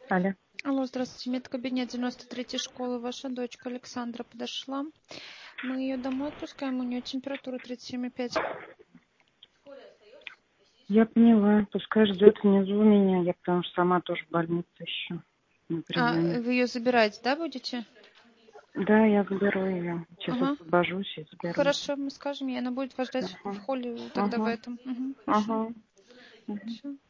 Алло. Алло, здравствуйте. Медкабинет 93-й школы. Ваша дочка Александра подошла. Мы ее домой отпускаем. У нее температура 37,5. Я поняла. Пускай ждет внизу меня. Я потому что сама тоже в больнице еще на приеме. Вы ее забираете, да, будете? Да, я заберу ее. Сейчас Ага. освобожусь и заберу. Хорошо, мы скажем ей. Она будет вас ждать в холле тогда в Ага. этом. Угу, хорошо. Ага. Все.